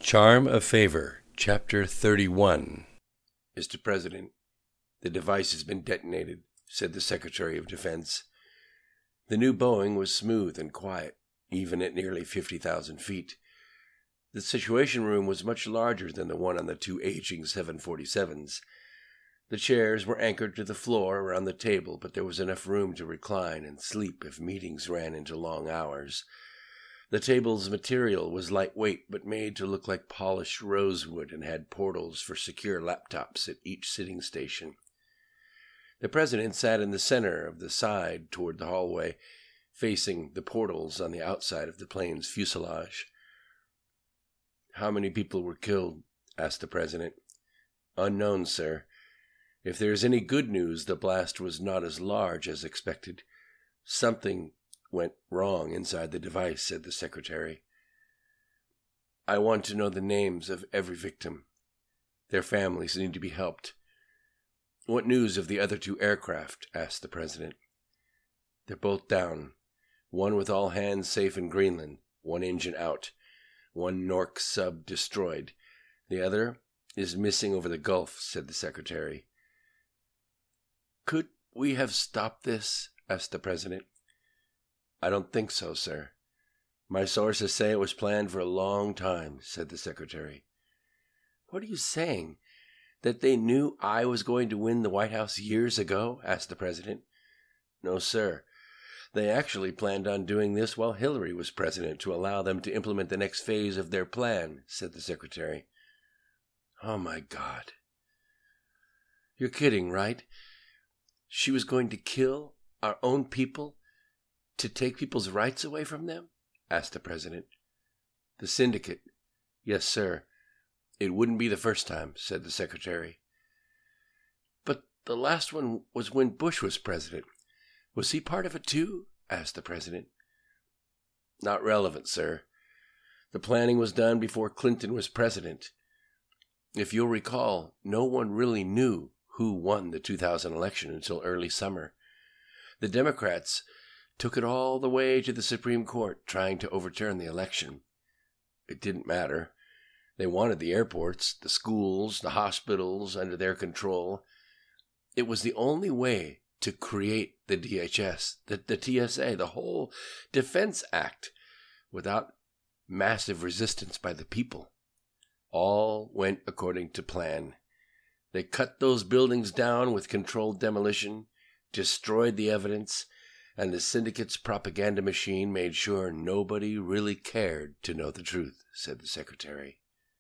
Charm of Favor, Chapter 31. Mr. President, the device has been detonated, said the Secretary of Defense. The new Boeing was smooth and quiet, even at nearly 50,000 feet. The Situation Room was much larger than the one on the two aging 747s. The chairs were anchored to the floor around the table, but there was enough room to recline and sleep if meetings ran into long hours. The table's material was lightweight but made to look like polished rosewood and had portals for secure laptops at each sitting station. The president sat in the center of the side toward the hallway, facing the portals on the outside of the plane's fuselage. "How many people were killed?" asked the president. "Unknown, sir. If there is any good news, the blast was not as large as expected. Something went wrong inside the device," said the secretary. "I want to know the names of every victim. Their families need to be helped." "What news of the other two aircraft?" asked the president. "They're both down. One with all hands safe in Greenland, one engine out, one Nork sub destroyed. The other is missing over the Gulf," said the secretary. "Could we have stopped this?" asked the president. "I don't think so, sir. My sources say it was planned for a long time," said the secretary. "What are you saying? That they knew I was going to win the White House years ago?" asked the president. "No, sir. They actually planned on doing this while Hillary was president to allow them to implement the next phase of their plan," said the secretary. "Oh, my God. You're kidding, right? She was going to kill our own people to take people's rights away from them?" asked the president. "The syndicate. Yes, sir. It wouldn't be the first time," said the secretary. "But the last one was when Bush was president. Was he part of it too?" asked the president. "Not relevant, sir. The planning was done before Clinton was president. If you'll recall, no one really knew who won the 2000 election until early summer. The Democrats took it all the way to the Supreme Court, trying to overturn the election. It didn't matter. They wanted the airports, the schools, the hospitals under their control. It was the only way to create the DHS, the TSA, the whole Defense Act, without massive resistance by the people. All went according to plan. They cut those buildings down with controlled demolition, destroyed the evidence, and the syndicate's propaganda machine made sure nobody really cared to know the truth," said the secretary.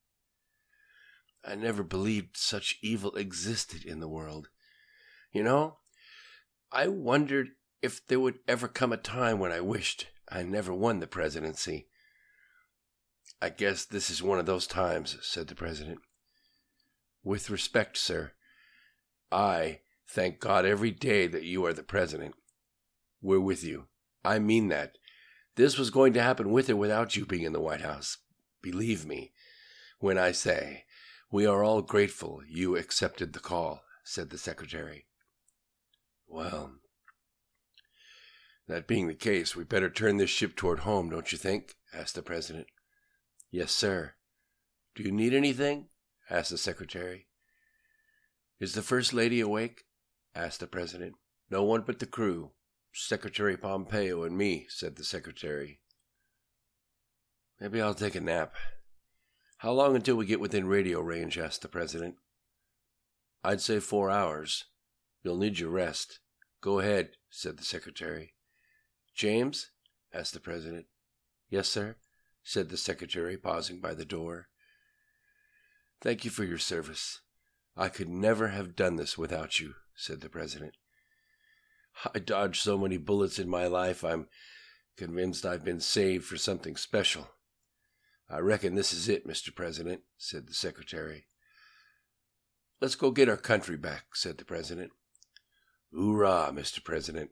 "I never believed such evil existed in the world. You know, I wondered if there would ever come a time when I wished I never won the presidency." "I guess this is one of those times," said the president. "With respect, sir, I thank God every day that you are the president. We're with you. I mean that. This was going to happen with or without you being in the White House. Believe me when I say we are all grateful you accepted the call," said the secretary. "Well, that being the case, we better turn this ship toward home, don't you think?" asked the president. "Yes, sir. Do you need anything?" asked the secretary. "Is the First Lady awake?" asked the president. "No one but the crew. Secretary Pompeo and me," said the secretary. "Maybe I'll take a nap." "How long until we get within radio range?" asked the president. "I'd say 4 hours. You'll need your rest. Go ahead," said the secretary. "James?" asked the president. "Yes, sir," said the secretary, pausing by the door. "Thank you for your service. I could never have done this without you," said the president. "I dodged so many bullets in my life, I'm convinced I've been saved for something special." "I reckon this is it, Mr. President," said the secretary. "Let's go get our country back," said the president. "Hoorah, Mr. President."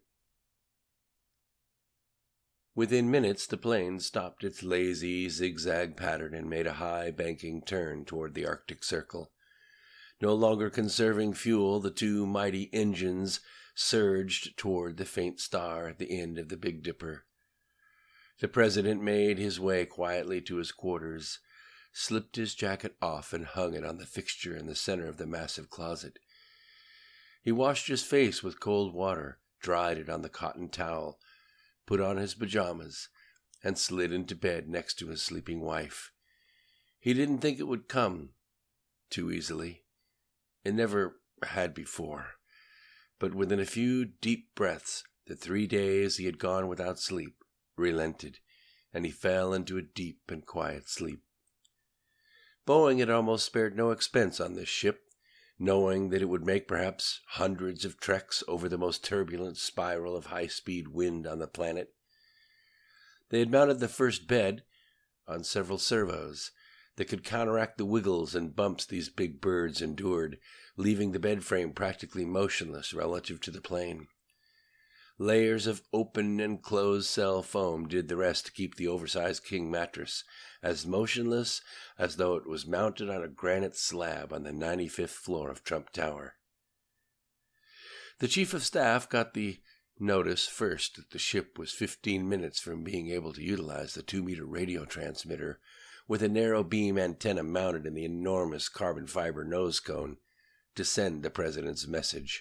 Within minutes, the plane stopped its lazy zigzag pattern and made a high banking turn toward the Arctic Circle. No longer conserving fuel, the two mighty engines surged toward the faint star at the end of the Big Dipper. The president made his way quietly to his quarters, slipped his jacket off and hung it on the fixture in the center of the massive closet. He washed his face with cold water, dried it on the cotton towel, put on his pajamas, and slid into bed next to his sleeping wife. He didn't think it would come too easily. It never had before. But within a few deep breaths, the 3 days he had gone without sleep relented, and he fell into a deep and quiet sleep. Boeing had almost spared no expense on this ship, knowing that it would make perhaps hundreds of treks over the most turbulent spiral of high-speed wind on the planet. They had mounted the first bed on several servos that could counteract the wiggles and bumps these big birds endured, leaving the bed frame practically motionless relative to the plane. Layers of open and closed cell foam did the rest to keep the oversized king mattress as motionless as though it was mounted on a granite slab on the 95th floor of Trump Tower. The chief of staff got the notice first that the ship was 15 minutes from being able to utilize the 2-meter radio transmitter with a narrow beam antenna mounted in the enormous carbon fiber nose cone to send the president's message.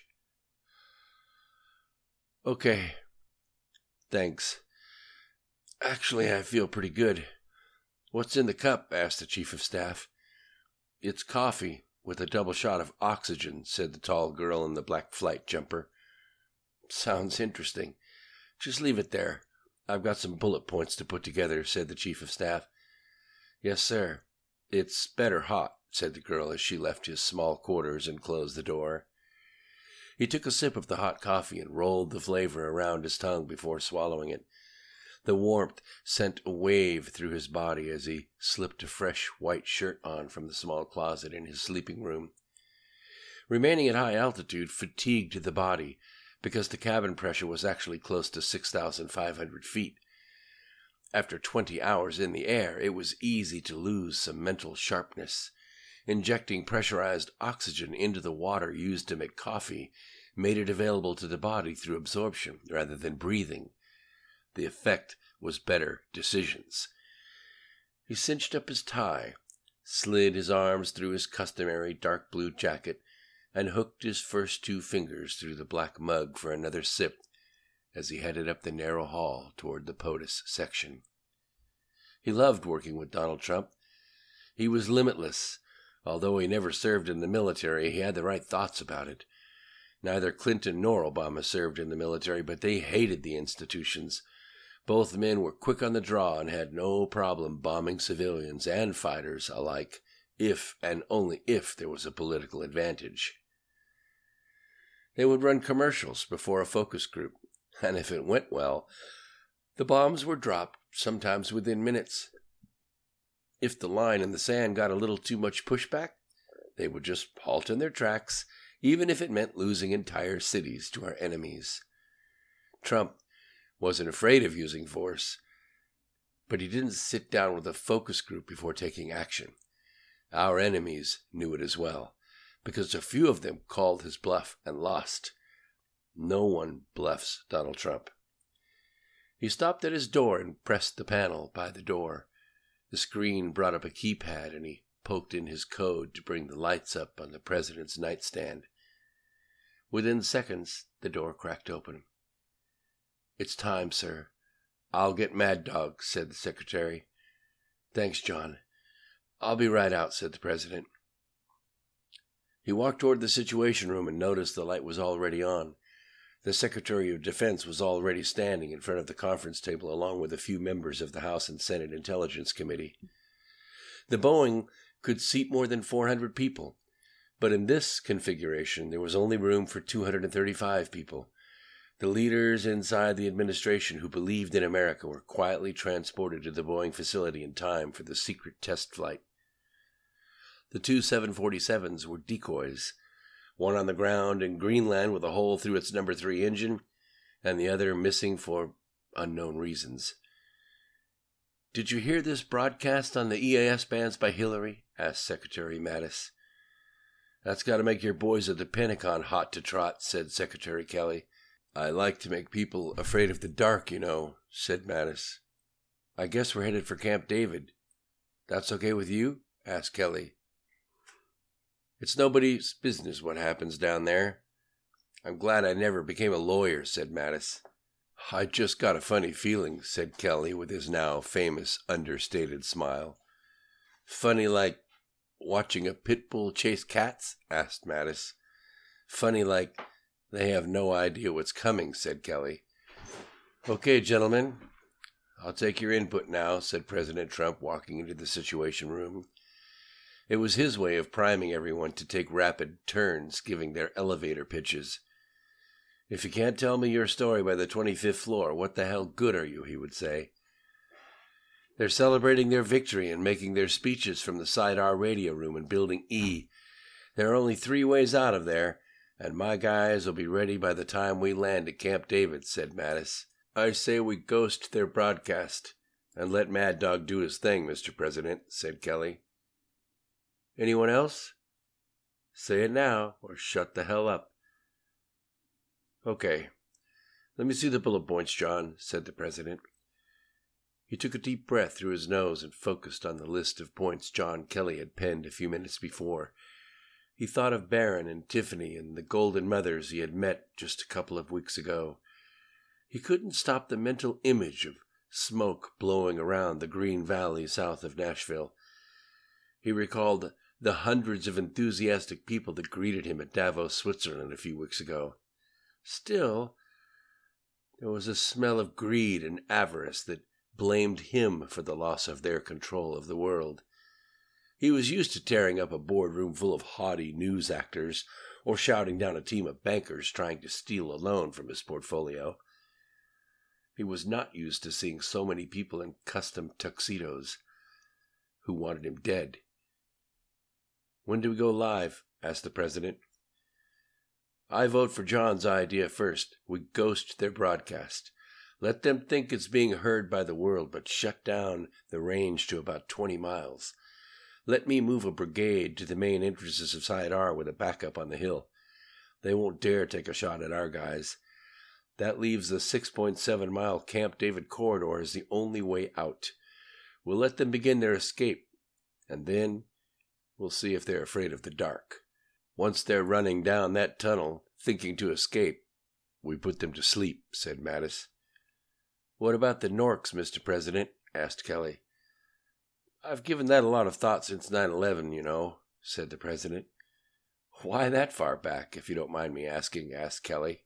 "Okay. Thanks. Actually, I feel pretty good." "What's in the cup?" asked the chief of staff. "It's coffee with a double shot of oxygen," said the tall girl in the black flight jumper. "Sounds interesting. Just leave it there. I've got some bullet points to put together," said the chief of staff. "Yes, sir. It's better hot," said the girl as she left his small quarters and closed the door. He took a sip of the hot coffee and rolled the flavor around his tongue before swallowing it. The warmth sent a wave through his body as he slipped a fresh white shirt on from the small closet in his sleeping room. Remaining at high altitude fatigued the body because the cabin pressure was actually close to 6,500 feet. After 20 hours in the air, it was easy to lose some mental sharpness. Injecting pressurized oxygen into the water used to make coffee made it available to the body through absorption rather than breathing. The effect was better decisions. He cinched up his tie, slid his arms through his customary dark blue jacket, and hooked his first 2 fingers through the black mug for another sip as he headed up the narrow hall toward the POTUS section. He loved working with Donald Trump. He was limitless. Although he never served in the military, he had the right thoughts about it. Neither Clinton nor Obama served in the military, but they hated the institutions. Both men were quick on the draw and had no problem bombing civilians and fighters alike, if and only if there was a political advantage. They would run commercials before a focus group, and if it went well, the bombs were dropped, sometimes within minutes. If the line in the sand got a little too much pushback, they would just halt in their tracks, even if it meant losing entire cities to our enemies. Trump wasn't afraid of using force, but he didn't sit down with a focus group before taking action. Our enemies knew it as well, because a few of them called his bluff and lost. No one bluffs Donald Trump. He stopped at his door and pressed the panel by the door. The screen brought up a keypad, and he poked in his code to bring the lights up on the president's nightstand. Within seconds, the door cracked open. "It's time, sir. I'll get Mad Dog," said the secretary. "Thanks, John. I'll be right out," said the president. He walked toward the Situation Room and noticed the light was already on. The Secretary of Defense was already standing in front of the conference table along with a few members of the House and Senate Intelligence Committee. The Boeing could seat more than 400 people, but in this configuration there was only room for 235 people. The leaders inside the administration who believed in America were quietly transported to the Boeing facility in time for the secret test flight. The 2 747s were decoys, one on the ground in Greenland with a hole through its No. 3 engine, and the other missing for unknown reasons. "Did you hear this broadcast on the EAS bands by Hillary?" asked Secretary Mattis. "That's got to make your boys at the Pentagon hot to trot," said Secretary Kelly. "I like to make people afraid of the dark, you know," said Mattis. "I guess we're headed for Camp David." That's okay with you? Asked Kelly. It's nobody's business what happens down there. I'm glad I never became a lawyer, said Mattis. I just got a funny feeling, said Kelly with his now famous understated smile. Funny like watching a pit bull chase cats? Asked Mattis. Funny like they have no idea what's coming, said Kelly. Okay, gentlemen, I'll take your input now, said President Trump, walking into the Situation Room. It was his way of priming everyone to take rapid turns, giving their elevator pitches. If you can't tell me your story by the 25th floor, what the hell good are you, he would say. They're celebrating their victory and making their speeches from the Side R radio room in Building E. There are only 3 ways out of there, and my guys will be ready by the time we land at Camp David, said Mattis. I say we ghost their broadcast and let Mad Dog do his thing, Mr. President, said Kelly. Anyone else? Say it now or shut the hell up. Okay, let me see the bullet points, John, said the President. He took a deep breath through his nose and focused on the list of points John Kelly had penned a few minutes before. He thought of Barron and Tiffany and the Golden Mothers he had met just a couple of weeks ago. He couldn't stop the mental image of smoke blowing around the green valley south of Nashville. He recalled the hundreds of enthusiastic people that greeted him at Davos, Switzerland a few weeks ago. Still, there was a smell of greed and avarice that blamed him for the loss of their control of the world. He was used to tearing up a boardroom full of haughty news actors or shouting down a team of bankers trying to steal a loan from his portfolio. He was not used to seeing so many people in custom tuxedos who wanted him dead. When do we go live? Asked the President. I vote for John's idea first. We ghost their broadcast. Let them think it's being heard by the world, but shut down the range to about 20 miles. Let me move a brigade to the main entrances of Side R with a backup on the hill. They won't dare take a shot at our guys. That leaves the 6.7-mile Camp David corridor as the only way out. We'll let them begin their escape, and then we'll see if they're afraid of the dark. Once they're running down that tunnel, thinking to escape, we put them to sleep, said Mattis. What about the Norks, Mr. President? Asked Kelly. I've given that a lot of thought since 9/11, you know, said the President. Why that far back, if you don't mind me asking? Asked Kelly.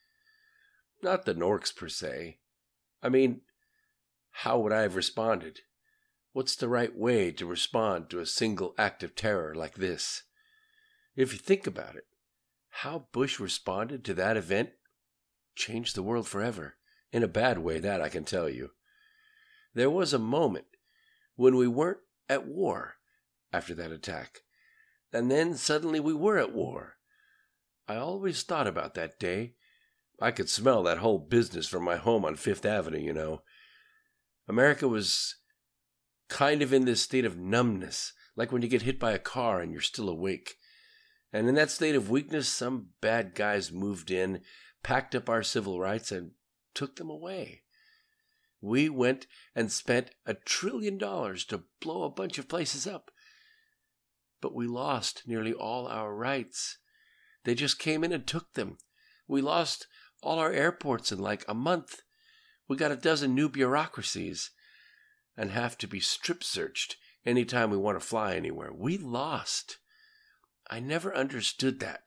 Not the Norks per se. I mean, how would I have responded? What's the right way to respond to a single act of terror like this? If you think about it, how Bush responded to that event changed the world forever. In a bad way, that I can tell you. There was a moment when we weren't at war after that attack, and then suddenly we were at war. I always thought about that day. I could smell that whole business from my home on Fifth Avenue, you know. America was kind of in this state of numbness, like when you get hit by a car and you're still awake. And in that state of weakness, some bad guys moved in, packed up our civil rights, and took them away. We went and spent $1 trillion to blow a bunch of places up. But we lost nearly all our rights. They just came in and took them. We lost all our airports in like a month. We got a dozen new bureaucracies and have to be strip searched anytime we want to fly anywhere. We lost. I never understood that.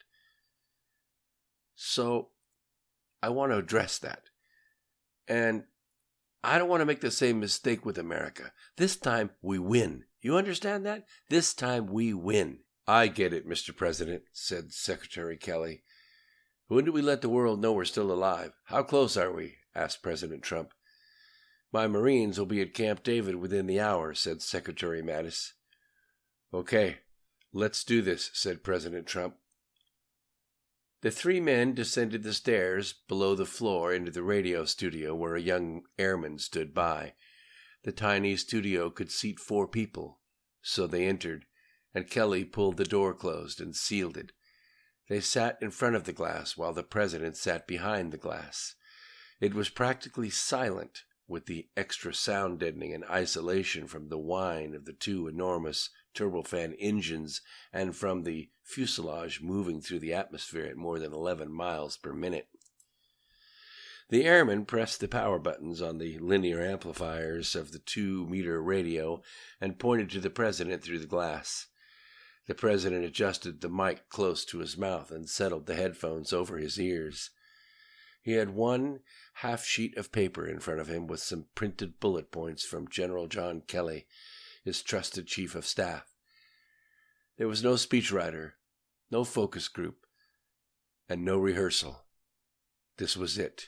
So I want to address that. And I don't want to make the same mistake with America. This time we win. You understand that? This time we win. I get it, Mr. President, said Secretary Kelly. When do we let the world know we're still alive? How close are we? Asked President Trump. My Marines will be at Camp David within the hour, said Secretary Mattis. Okay, let's do this, said President Trump. The 3 men descended the stairs below the floor into the radio studio where a young airman stood by. The tiny studio could seat 4 people, so they entered, and Kelly pulled the door closed and sealed it. They sat in front of the glass while the President sat behind the glass. It was practically silent with the extra sound deadening and isolation from the whine of the two enormous turbofan engines and from the fuselage moving through the atmosphere at more than 11 miles per minute. The airman pressed the power buttons on the linear amplifiers of the 2-meter radio and pointed to the president through the glass. The president adjusted the mic close to his mouth and settled the headphones over his ears. He had one half sheet of paper in front of him with some printed bullet points from General John Kelly, his trusted chief of staff. There was no speechwriter, no focus group, and no rehearsal. This was it.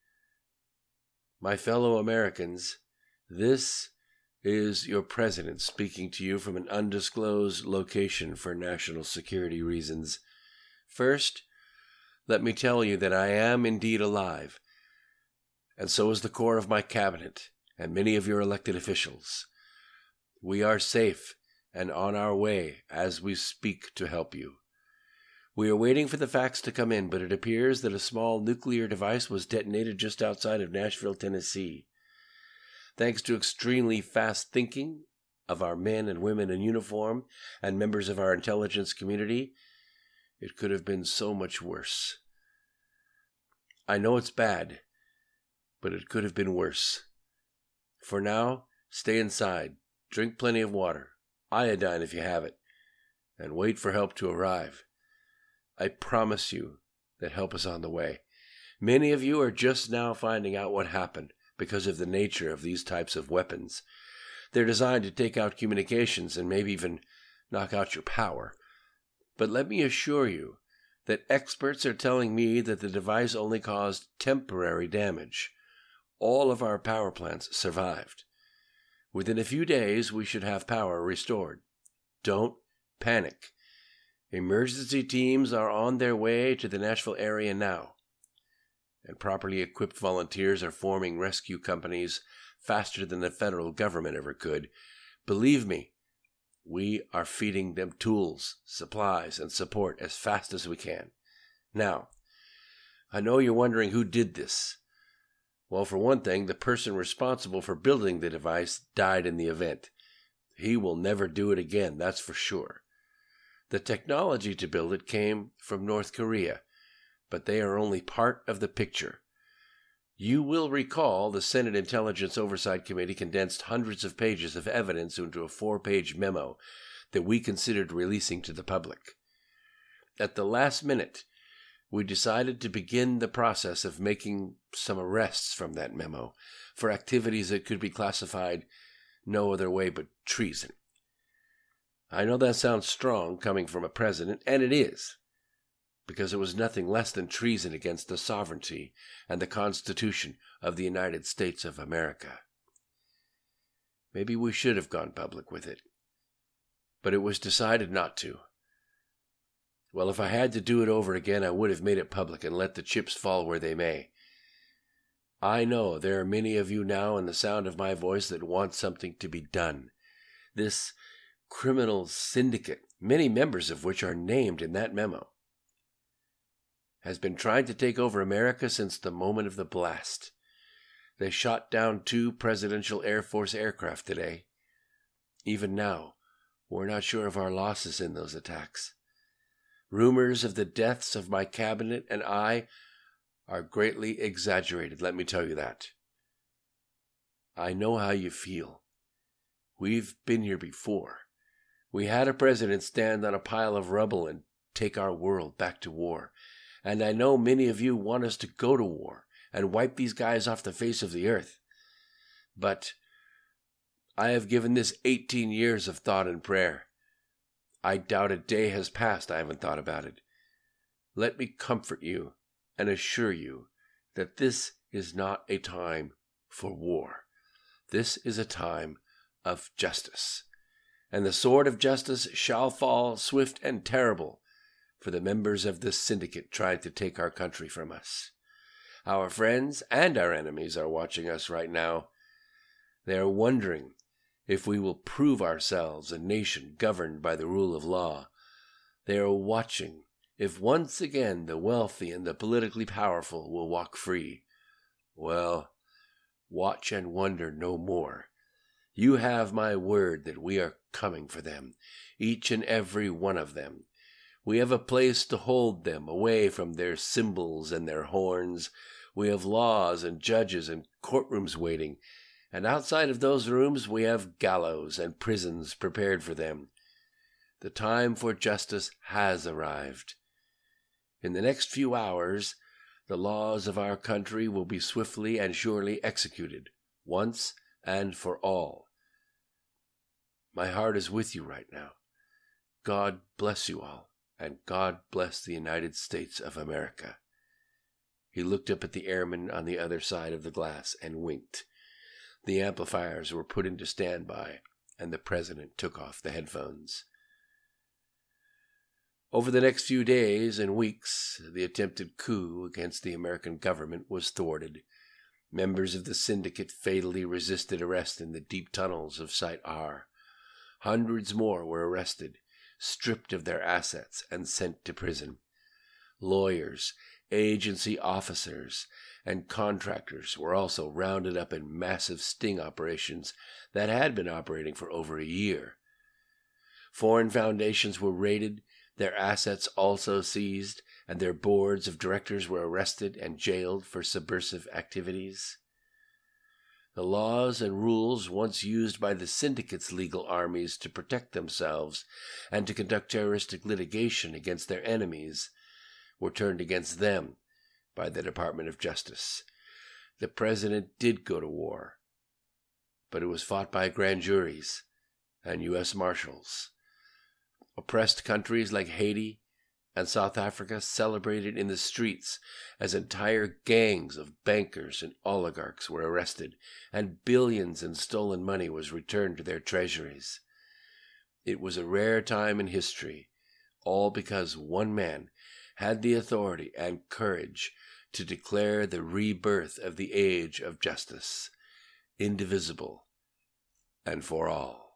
My fellow Americans, this is your president speaking to you from an undisclosed location for national security reasons. First, let me tell you that I am indeed alive, and so is the core of my cabinet and many of your elected officials. We are safe and on our way as we speak to help you. We are waiting for the facts to come in, but it appears that a small nuclear device was detonated just outside of Nashville, Tennessee. Thanks to extremely fast thinking of our men and women in uniform and members of our intelligence community, it could have been so much worse. I know it's bad, but it could have been worse. For now, stay inside, drink plenty of water, iodine if you have it, and wait for help to arrive. I promise you that help is on the way. Many of you are just now finding out what happened because of the nature of these types of weapons. They're designed to take out communications and maybe even knock out your power. But let me assure you that experts are telling me that the device only caused temporary damage. All of our power plants survived. Within a few days, we should have power restored. Don't panic. Emergency teams are on their way to the Nashville area now, and properly equipped volunteers are forming rescue companies faster than the federal government ever could. Believe me, we are feeding them tools, supplies, and support as fast as we can. Now, I know you're wondering who did this. Well, for one thing, the person responsible for building the device died in the event. He will never do it again, that's for sure. The technology to build it came from North Korea, but they are only part of the picture. You will recall the Senate Intelligence Oversight Committee condensed hundreds of pages of evidence into a 4-page memo that we considered releasing to the public. At the last minute, we decided to begin the process of making some arrests from that memo for activities that could be classified no other way but treason. I know that sounds strong coming from a president, and it is, because it was nothing less than treason against the sovereignty and the Constitution of the United States of America. Maybe we should have gone public with it, but it was decided not to. Well, if I had to do it over again, I would have made it public and let the chips fall where they may. I know there are many of you now in the sound of my voice that want something to be done. This criminal syndicate, many members of which are named in that memo, has been trying to take over America since the moment of the blast. They shot down 2 presidential Air Force aircraft today. Even now, we're not sure of our losses in those attacks. Rumors of the deaths of my cabinet and I are greatly exaggerated, let me tell you that. I know how you feel. We've been here before. We had a president stand on a pile of rubble and take our world back to war. And I know many of you want us to go to war and wipe these guys off the face of the earth. But I have given this 18 years of thought and prayer. I doubt a day has passed I haven't thought about it. Let me comfort you and assure you that this is not a time for war. This is a time of justice. And the sword of justice shall fall swift and terrible for the members of this syndicate trying to take our country from us. Our friends and our enemies are watching us right now. They are wondering if we will prove ourselves a nation governed by the rule of law. They are watching if once again the wealthy and the politically powerful will walk free. Well, Watch and wonder no more. You have my word that we are coming for them, each and every one of them. We have a place to hold them away from their cymbals and their horns. We have laws and judges and courtrooms waiting, and outside of those rooms we have gallows and prisons prepared for them. The time for justice has arrived. In the next few hours, the laws of our country will be swiftly and surely executed, once and for all. My heart is with you right now. God bless you all, and God bless the United States of America. He looked up at the airman on the other side of the glass and winked. The amplifiers were put into standby, and the president took off the headphones. Over the next few days and weeks, the attempted coup against the American government was thwarted. Members of the syndicate fatally resisted arrest in the deep tunnels of Site R. Hundreds more were arrested, stripped of their assets, and sent to prison. Lawyers, agency officers, and contractors were also rounded up in massive sting operations that had been operating for over a year. Foreign foundations were raided, their assets also seized, and their boards of directors were arrested and jailed for subversive activities. The laws and rules once used by the syndicate's legal armies to protect themselves and to conduct terroristic litigation against their enemies were turned against them by the Department of Justice. The president did go to war, but it was fought by grand juries and U.S. Marshals. Oppressed countries like Haiti and South Africa celebrated in the streets as entire gangs of bankers and oligarchs were arrested, and billions in stolen money was returned to their treasuries. It was a rare time in history, all because one man had the authority and courage to declare the rebirth of the age of justice, indivisible and for all.